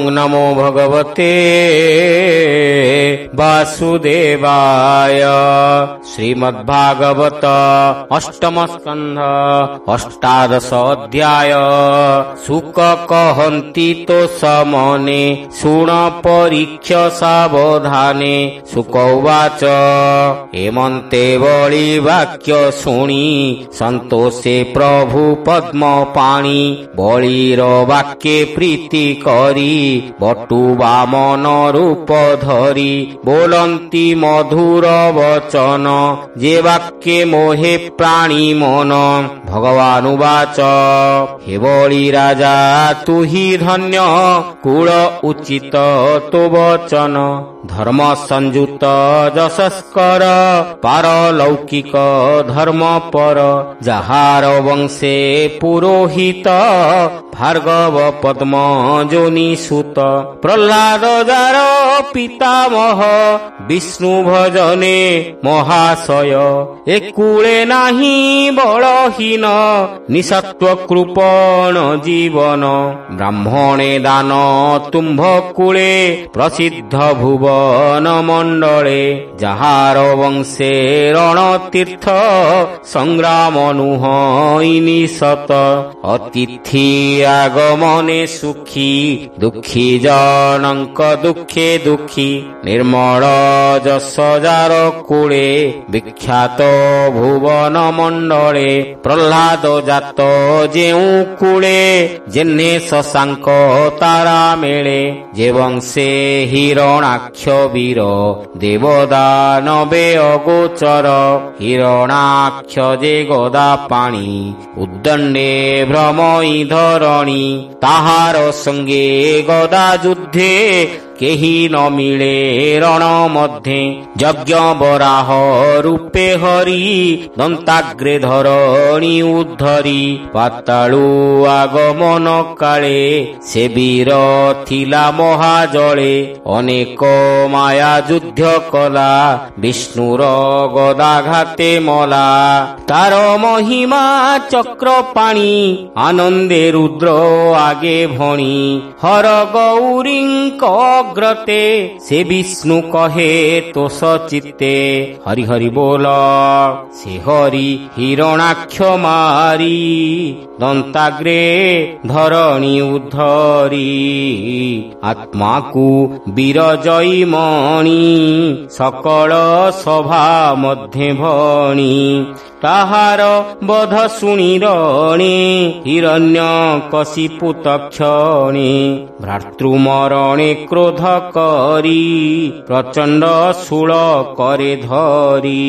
नमो भगवते वासुदेवाय। श्रीमद्भागवत अष्टम स्कंध अष्टादश अध्याय। शुक कहन्ति तो समने शुण परीक्ष सावधाने। शुक उवाच एमन्ते बळि वाक्य शुणी संतोषे प्रभु पद्म पाणी। बळिर वाक्ये प्रीति करी बटु वामन रूप धरी। बोलन्ति मधुर वचन जे वाक्ये मोहे प्राणी मन। भगवान उवाच हे बळि राजा तु हि धन्य कुल उचित तो वचन। धर्म संयुत जशस्कर पारलौकिक धर्म पर। जहार वंशे पुरोहित भार्गव पद्म जोनि सुत। प्रह्लाद जार पितामह विष्णु भजने महाशय। एकुळे नाही बलहीन निसत्व कृपण जीवन। ब्राह्मणे दान तुम्भ कुळे प्रसिद्ध भुवन मंडले। जहार वंशे रणतीर्थ संग्राम नुहइनि सत। अतिथि आगमने सुखी दुखी जनक दुखे दुखी। निर्मल जस जार कुळे विख्यात भुवन मंडले। प्रह्लाद जात जेउ कुळे जेने शशांक तारा मेळे। जे वंशे हिरणाक्ष वीर देवदानवे अगोचर। हिरणाक्ष जे गदा पाणी उद्दंडे भ्रमई धरणी। ताहार संगे गदा युद्धे केहि न मिले रण मध्ये। यज्ञ बराह रूपे हरि दंताग्रे धरणी उद्धरी। पाताळु आगमन काळे से वीर थिला महाजळे। अनेक माया युद्ध कला विष्णुर गदाघाते मला। तार महिमा चक्र पाणी आनंदे रुद्र आगे भणी। हर गौरींक अग्रते से विष्णु कहे तो सचित्ते। हरि हरि बोल से हरि हिरणाक्ष मारी दंताग्रे धरणी उद्धरी। आत्मा को वीरजयी मणि सकल सभा मध्ये भणी। ताहार बध शुणी रणे हिरण्य कशिपु तक्षणे। भ्रातृमरणे क्रोध करी प्रचंड शूल करे धरी।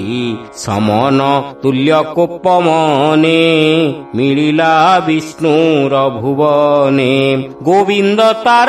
समन तुल्य कोप मने मिलिला विष्णुर भुवने। गोविंद तार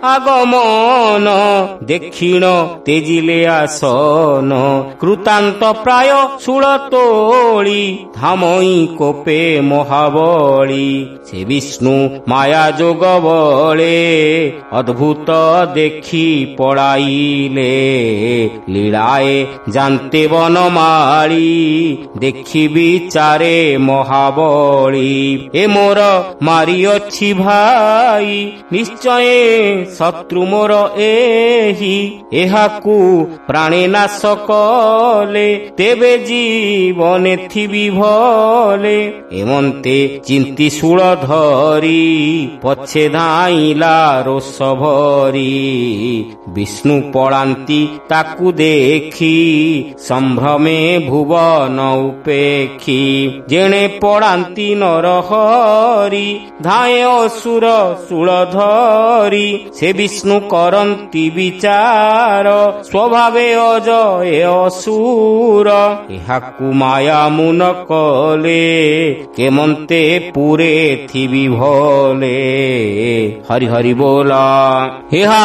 आगमन दक्षिण तेजिले आसन। कृतांत प्राय शूल तोळी धामई कोपे महाबली। से विष्णु माया जोग बळे अद्भुत देखी पळाइले। लीलाए जानते वनमाळी देखी विचारे महाबली। ए मोर मारिअछि भाई निश्चय शत्रु मोर एही। एहाकू प्राणे नाश कले तेबे जीवने थिबि भले। एमन्ते चिंती शूल धरी पछे धाइला रोष भरी। विष्णु पळांती ताकू देखी संभ्रमे भुवन उपेक्षी। जेणे पळांती नरहरी धाये असुर शूल धरी। से विष्णु करंती विचार स्वभावे अजय असुर। एहाकू माया मुन कले केमन्ते पुरे थिबि भले। हरि हरि बोला। हेहा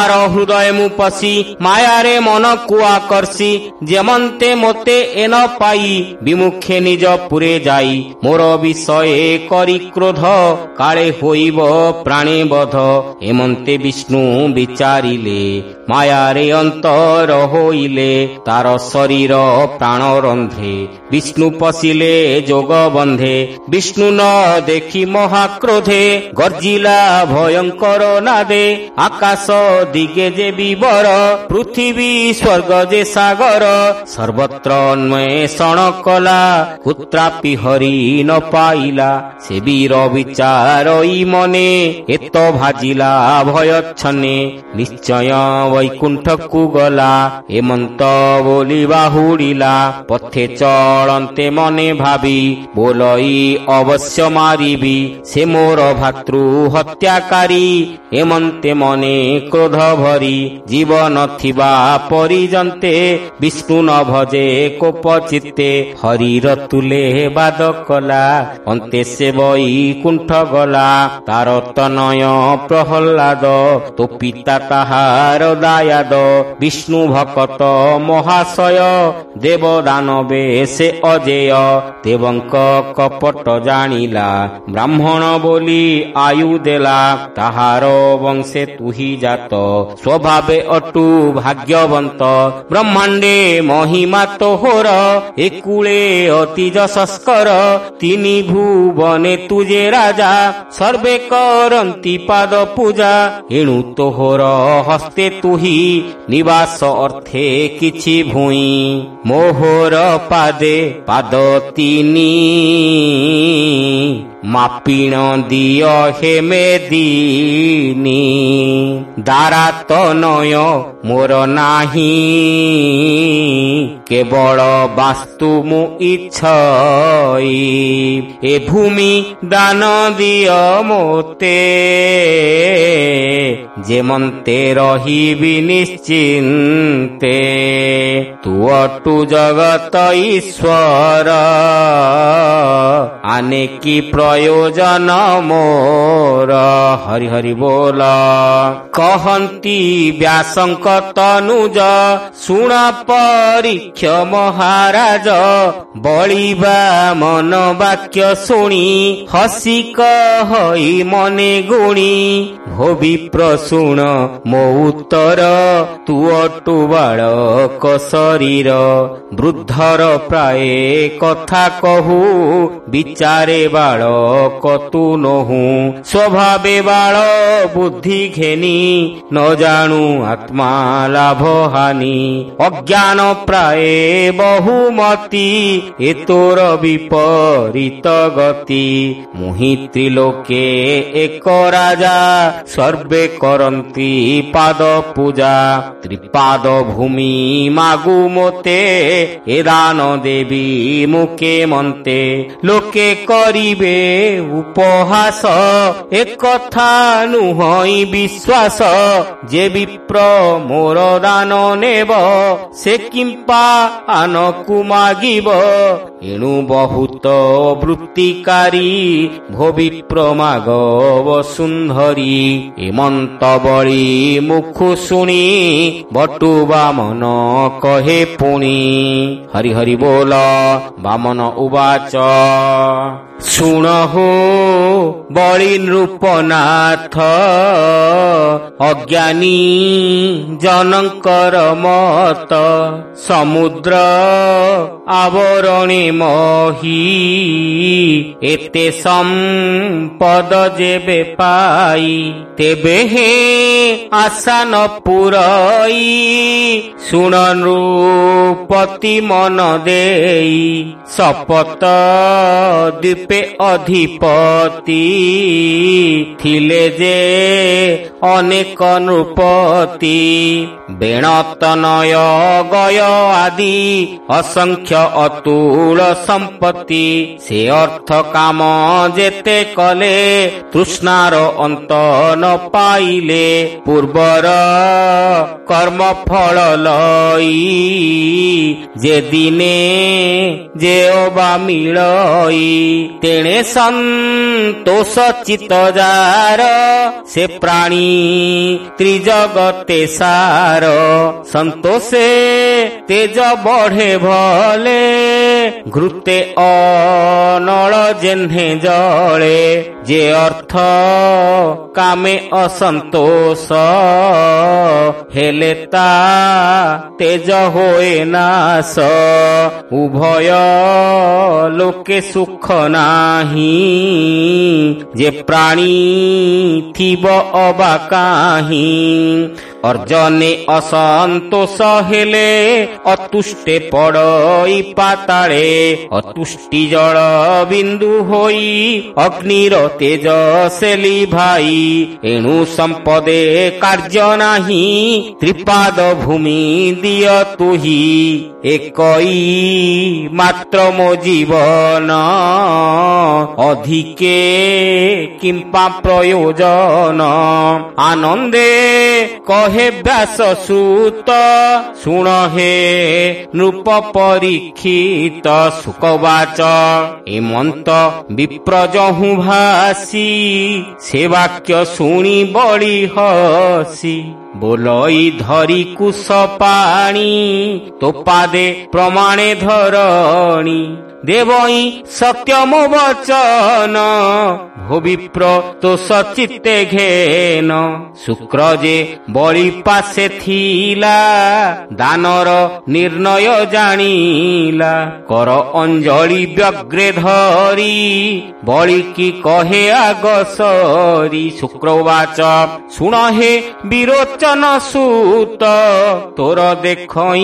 ତାହାର ହୃଦୟ ମୁଁ ପଶି ମାୟାରେ ମନକୁ ଆକର୍ଷି ଯେମନ୍ତେ ମୋତେ ଏନ ପାଇ ବିମୁଖେ ନିଜ ପୁରେ ଯାଇ ମୋର ବିଷୟେ କରି କ୍ରୋଧ କାଳେ ହୋଇବ ପ୍ରାଣେ ବଧ ଏମନ୍ତେ ବିଷ୍ଣୁ ବିଚାରିଲେ ମାୟାରେ ଅନ୍ତର ହୋଇଲେ ତାର ଶରୀର ପ୍ରାଣ ରନ୍ଧେ ବିଷ୍ଣୁ ପଶିଲେ ଯୋଗ ବନ୍ଧେ ବିଷ୍ଣୁ ନ ଦେଖି ମହାକ୍ରୋଧେ ଗର୍ଜିଲା ଭୟଙ୍କର ନାଦେ ଆକାଶ ଦିଗେ ଯେ ବିବର ପୃଥିବୀ ସ୍ୱର୍ଗ ଯେ ସାଗର ସର୍ବତ୍ର ଅନ୍ୱେଷଣ କଲା କୁତ୍ରାପି ହରି ନ ପାଇଲା ସେ ବୀର ବିଚାରଇ ମନେ ଏତ ଭାଜିଲା ଭୟଚ୍ଛନେ ନିଶ୍ଚୟ ବୈକୁଣ୍ଠକୁ ଗଲା ଏମନ୍ତ ବୋଲି ବାହୁଡ଼ିଲା ପଥେ ଚଳନ୍ତେ ମନେ ଭାବି ବୋଲଇ ଅବଶ୍ୟ ମାରିବି ସେ ମୋର ଭାତୃ ହତ୍ୟାକାରୀ ଏମନ୍ତେ ମନେ କ୍ରୋଧ ଭରି ଜୀବନ ଥିବା ପରିଜନ୍ତେ ବିଷ୍ଣୁ ନ ଭଜେ କୋପ ଚିତ୍ତେ ହରିର ତୁଲେ ବାଦ କଲା ଅନ୍ତେ ସେ ବୈକୁଣ୍ଠ ଗଲା ତାର ତନୟ ପ୍ରହଲ୍ଲାଦ ତୋ ପିତା ତାହାର ଦାୟାଦ ବିଷ୍ଣୁ ଭକତ ମହାଶୟ ଦେବ ଦାନବେ ସେ ଅଜେୟ ଦେବଙ୍କ କପଟ ଜାଣିଲା ବ୍ରାହ୍ମଣ ବୋଲି ଆୟୁ ଦେଲା ତାହାର ବଂଶେ ତୁହି ଜାତ ସ୍ୱଭାବେ ଅଟୁ ଭାଗ୍ୟବନ୍ତ ବ୍ରହ୍ମାଣ୍ଡେ ମହିମା ତୋହର ଏକୁଳେ ଅତି ଯଶସ୍କର ତିନି ଭୁବନେ ତୁଜେ ରାଜା ସର୍ବେ କରନ୍ତି ପାଦ ପୂଜା ଏଣୁ ତୋହର ହସ୍ତେ ତୁହି ନିବାସ ଅର୍ଥେ କିଛି ଭୂଇଁ ମୋହର ପାଦେ ପାଦ ତିନି ମାପିଣ ଦିଅ ହେମେ ଦିନି ଦାରା ତନୟ ମୋର ନାହିଁ କେବଳ ବାସ୍ତୁ ମୁଁ ଇଚ୍ଛଇ ଏ ଭୂମି ଦାନ ଦିଅ ମୋତେ ଯେମନ୍ତେ ରହିବି ନିଶ୍ଚିନ୍ତେ ତୁ ଅଟୁ ଜଗତ ଈଶ୍ୱର ଆନେ କି ପ୍ରୟୋଜନ ମୋର ହରି ହରି ବୋଲ କହନ୍ତି ବ୍ୟାସଙ୍କ ତନୁଜ ଶୁଣ ପରୀକ୍ଷ ମହାରାଜ ବଳିବା ମନ ବାକ୍ୟ ଶୁଣି ହସି କହି ମନେ ଗୁଣି ଭୋ ବିପ୍ର ଶୁଣ ମୋ ଉତ୍ତର ତୁ ଅଟୁ ବାଳକ ଶରୀର ବୃଦ୍ଧର ପ୍ରାୟ କଥା କହୁ ବିଚାରେ ବାଳକ ତୁ ନହୁଁ ସ୍ୱଭାବେ ବାଳ ବୁଦ୍ଧି ଘେନି ନ ଜାଣୁ ଆତ୍ମା ଲାଭ ହାନି ଅଜ୍ଞାନ ପ୍ରାୟ ବହୁମତି ଏ ତୋର ବିପରୀତ ଗତି ମୁହିଁ ତ୍ରିଲୋକେ ଏକ ରାଜା ସର୍ବେ କରନ୍ତି ପାଦ ପୂଜା ତ୍ରିପାଦ ଭୂମି ମାଗୁ ମୋତେ ଏ ଦାନ ଦେବି ମୁକେ ମନ୍ତେ ଲୋକେ କରିବେ ଉପହାସ ଏକଥା ନୁହଁ ବିଶ୍ୱାସ ଯେ ବିପ୍ର ମୋର ଦାନ ନେବ ସେ କିମ୍ପା ଆନକୁ ମାଗିବ ଏଣୁ ବହୁତ ବୃତ୍ତିକାରୀ ଭୋ ବିପ୍ର ମାଗ ବସୁନ୍ଧରୀ ଏମନ୍ତ ବଳି ମୁଖୁ ଶୁଣି ବଟୁ ବାମନ କହେ ପୁଣି ହରି ହରି ବୋଲ ବାମନ ଉବାଚ ଶୁଣ ହୋ ବଳି ନୃପନାଥ ଅଜ୍ଞାନୀ ଜନଙ୍କର ମତ ସମୁଦ୍ର ଆବରଣେ ମହି ଏତେ ସମ୍ପଦ ଯେବେ ପାଇ ତେବେ ହେ ଆଶା ନ ପୁରଇ ଶୁଣ ନୃପତି ମନ ଦେଇ ଶପଥ ଦ୍ୱୀପେ ଅଧିପତି ଥିଲେ ଯେ ଅନେକ ନୃପତି ବେଣତନୟ ଗୟ ଆଦି ଅସଂଖ୍ୟ ଅତୁଳ ସମ୍ପତ୍ତି ସେ ଅର୍ଥ କାମ ଯେତେ କଲେ ତୃଷ୍ଣାର ଅନ୍ତ ନ ପାଇଲେ ପୂର୍ବର କର୍ମ ଫଳ ଲଇ ଯେ ଦିନେ ଯେ ଅବା ମିଳଇ ତେଣେ ସନ୍ତୋଷ ଚିତ ଯାର ସେ ପ୍ରାଣୀ ত্রিজগতে সার। সন্তোষে তেজ বঢ়ে ভলে, ঘৃতে অনଳ জেহ্নে জଳେ। যে অর্থ কামে অসন্তোষ, হেলে তা তেজ হোয়ে নাশ। উভয় লোকে সুখ নাহি, যে প্রাণী থিব অবা কাহি। অর্জনে অসন্তোষ হেলে, অতুষ্টে পড়ই পাতাଳେ। অতুষ্টি জল বিন্দু হই, অগ্নির তেজ সেলি ভাই। এণু সম্পদে কার্য নাহি, ত্রিপাদ ভূমি দিয় তুহি। একই মাত্র মো জীবন, অধিকে কিম্পা প্রয়োজন। আনন্দে কহে ব্যাস সুত, শুণ হে নৃপ পরীক্ষিত। শুকবাচ এমন্ত বিপ্র যহু ভাসি, সে বাক্য শুনি বଳି হসি। ବୋଲଇ ଧରି କୁଶ ପାଣି, ତୋ ପାଦେ ପ୍ରମାଣେ ଧରଣୀ। ଦେବଇ ସତ୍ୟମ ବଚନ, ଭୋବିପ୍ର ତୋଷ ଚିତ୍ତେ ଘେନ। ଶୁକ୍ର ଯେ ବଳି ପାଶେ ଥିଲା, ଦାନର ନିର୍ଣ୍ଣୟ ଜାଣିଲା। କର ଅଞ୍ଜଳି ବ୍ୟଗ୍ରେ ଧରି, ବଳିକି କହେ ଆଗ ସରି। ଶୁକ୍ରବାଚ ଶୁଣ ହେ ବିରୋଚନ ସୁତ, ତୋର ଦେଖଇ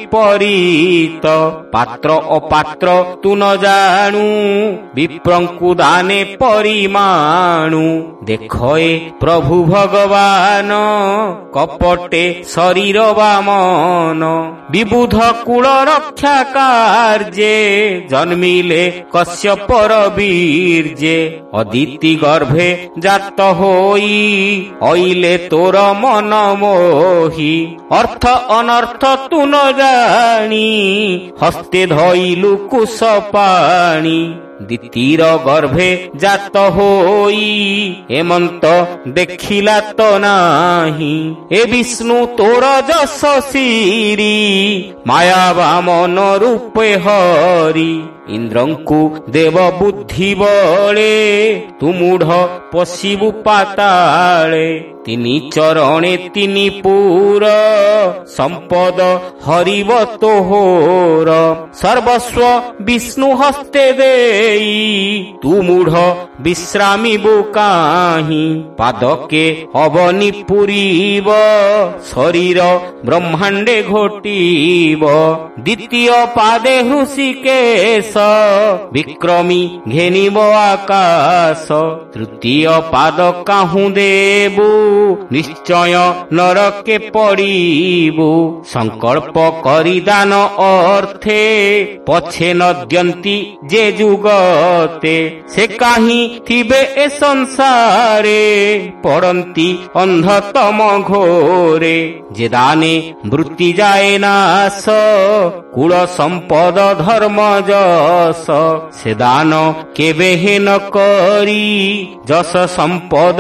ବିପରୀତ। ପାତ୍ର ଅପାତ୍ର ତୁ ନ ଜାଣୁ, ବିପ୍ରଙ୍କୁ ଦାନେ ପରିମାଣୁ। ଦେଖଏ ପ୍ରଭୁ ଭଗବାନ, କପଟେ ଶରୀର ବାମନ। ବିବୁଧ କୁଳ ରକ୍ଷା କାର୍ଯ୍ୟେ, ଜନ୍ମିଲେ କଶ୍ୟପର ବୀର୍ଯ୍ୟେ। ଅଦିତି ଗର୍ଭେ ଜାତ ହୋଇ, ଅଇଲେ ତୋର ମନ ମୋହି। ଅର୍ଥ ଅନର୍ଥ ତୁ ନ ଜାଣି, ହସ୍ତେ ଧଇଲୁ କୁଶ ପାଣି। ଦିତିର ଗର୍ଭେ ଜାତ ହୋଇ, ଏମନ୍ତ ଦେଖିଲା ତ ନାହିଁ। ଏ ବିଷ୍ଣୁ ତୋର ଯଶ ଶିରି, ମାୟା ବାମନ ରୂପେ ହରି। ଇନ୍ଦ୍ରଙ୍କୁ ଦେବ ବୁଦ୍ଧି ବଳେ, ତୁ ମୂଢ଼ ପଶିବୁ ପାତାଳେ। ତିନି ଚରଣେ ତିନି ପୁର, ସମ୍ପଦ ହରିବ ତୋହର। ସର୍ବସ୍ୱ ବିଷ୍ଣୁ ହସ୍ତେ ଦେଇ, ତୁ ମୂଢ଼ ବିଶ୍ରାମିବୁ କାହିଁ। ପାଦକେ ଅବନି ପୁରିବ, ଶରୀର ବ୍ରହ୍ମାଣ୍ଡେ ଘୋଟିବ। ଦ୍ୱିତୀୟ ପାଦେ ହୃଷିକେଶ, ବିକ୍ରମୀ ଘେନିବ ଆକାଶ। ତୃତୀୟ ପାଦ କାହୁଁ ଦେବୁ, ନିଶ୍ଚୟ ନରକେ ପଡ଼ିବୁ। ସଂକଳ୍ପ କରି ଦାନ ଅର୍ଥେ, ପଛେ ନ ଦିଅନ୍ତି ଯେ ଯୁଗତେ। ସେ କାହିଁ ଥିବେ ଏ ସଂସାରେ, ପଡ଼ନ୍ତି ଅନ୍ଧତମ ଘୋରେ। ଯେ ଦାନେ ବୃତ୍ତି ଯାଏ ନାଶ, କୁଳ ସମ୍ପଦ ଧର୍ମ ଯଶ। ସେ ଦାନ କେବେ ହେ ନ କରି, ଯଶ ସମ୍ପଦ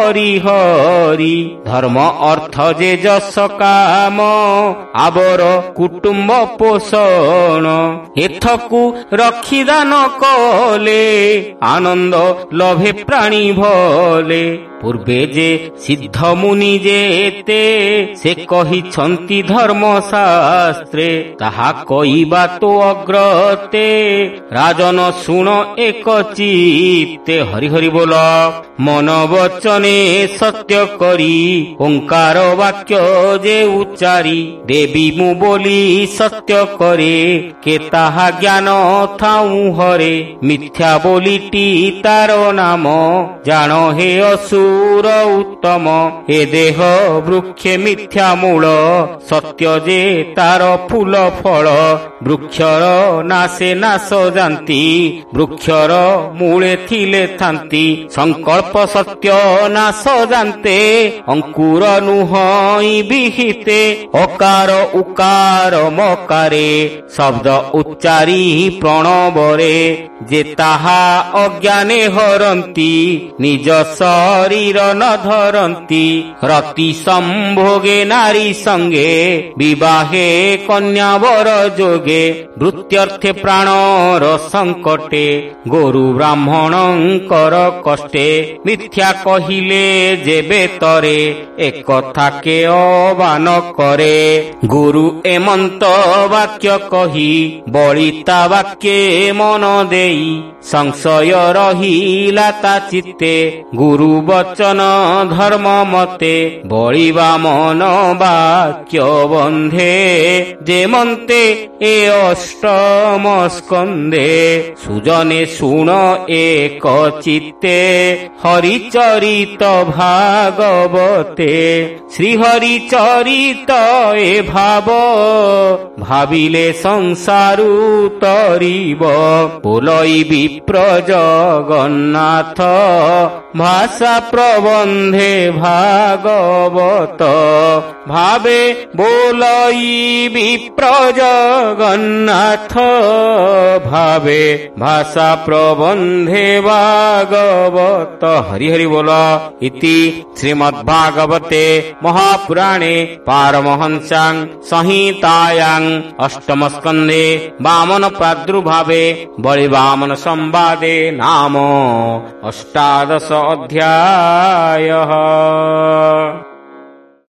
ପରିହରି। ଧର୍ମ ଅର୍ଥ ଯେ ଯଶ କାମ, ଆବର କୁଟୁମ୍ବ ପୋଷଣ। ଏଥକୁ ରଖି ଦାନ କଲେ, ଆନନ୍ଦ ଲଭେ ପ୍ରାଣୀ ଭଲେ। ପୂର୍ବେ ଯେ ସିଦ୍ଧ ମୁନି ଯେତେ, ସେ କହିଛନ୍ତି ଧର୍ମ ଶାସ୍ତ୍ରେ। ତାହା କହିବା ତୋ ଅଗ୍ରତେ, ରାଜନ ଶୁଣ ଏକ ଚିତ୍ତେ। ହରି ହରି ବୋଲ ମନ ବଚନେ ସତ୍ୟ କରି, ଓଙ୍କାର ବାକ୍ୟ ଯେ ଉଚ୍ଚାରି। ଦେବୀ ମୁଁ ବୋଲି ସତ୍ୟ କରେ, କେ ତାହା ଜ୍ଞାନ ଥାଉ ହରେ। ମିଥ୍ୟା ବୋଲିଟି ତାର ନାମ, ଜାଣ ହେ ଅସୁର ଉତ୍ତମ। ଏ ଦେହ ବୃକ୍ଷେ ମିଥ୍ୟା ମୂଳ, ସତ୍ୟ ଯେ ତାର ଫୁଲ ଫଳ। ବୃକ୍ଷର ନାଶେ ନାଶ ଯାନ୍ତି, ବୃକ୍ଷର ମୂଳେ ଥିଲେ ଥାନ୍ତି। ସଂକଳ୍ପ ସତ୍ୟ ନାଶ ଯାନ୍ତେ, ଅଙ୍କୁର ନୁହଁ ବିହିତେ। ଅକାର ଉକାର ମକାରେ, ଶବ୍ଦ ଉଚ୍ଚାରି ପ୍ରଣବରେ। ଯେ ତାହା ଅଜ୍ଞାନେ ହରନ୍ତି, ନିଜ ଶରୀର ନାରୀର ନ ଧରନ୍ତି ରତି ସମ୍ଭୋଗେ ନାରୀ ସଙ୍ଗେ ବିବାହେ କନ୍ୟାବର ଯୋଗେ ବୃତ୍ତ୍ୟର୍ଥେ ପ୍ରାଣର ସଙ୍କଟେ ଗୋରୁ ବ୍ରାହ୍ମଣଙ୍କର କଷ୍ଟେ ମିଥ୍ୟା କହିଲେ ଯେବେ ତରେ ଏକଥା କେ ଅବାନ କରେ ଗୁରୁ ଏମନ୍ତ ବାକ୍ୟ କହି ବଳିତା ବାକ୍ୟେ ମନ ଦେଇ ସଂଶୟ ରହିଲା ତା ଚିତ୍ତେ ଗୁରୁ ବଚନ ଧର୍ମ ମତେ ବଳିବା ମନ ବାକ୍ୟ ବନ୍ଧେ ଯେମନ୍ତେ ଏ ଅଷ୍ଟମ ସ୍କନ୍ଧେ ସୁଜନେ ଶୁଣ ଏକ ଚିତ୍ତେ ହରିଚରିତ ଭାଗବତେ ଶ୍ରୀହରିଚରିତ ଏ ଭାବ ଭାବିଲେ ସଂସାରୁ ତରିବ ବୋଲଇ ବିପ୍ର ଜଗନ୍ନାଥ ଭାଷା ପ୍ରବନ୍ଧେ ଭାଗବତ ଭାବେ ବୋଲଇ ବିପ୍ର ଜଗନ୍ନାଥ ଭାବେ ଭାଷା ପ୍ରବନ୍ଧେ ଭାଗବତ ହରି ହରି ବୋଲ ଇତି ଶ୍ରୀମଦ୍ଭାଗବତେ ମହାପୁରାଣେ ପାରମହଂସ୍ୟାଂ ସଂହିତାୟାଂ ଅଷ୍ଟମ ସ୍କନ୍ଧେ ବାମନ ପ୍ରାଦୁର୍ଭାବେ ବଳି ବାମନ ସମ୍ବାଦେ ନାମ ଅଷ୍ଟାଦଶ ଅଧ୍ୟାୟः।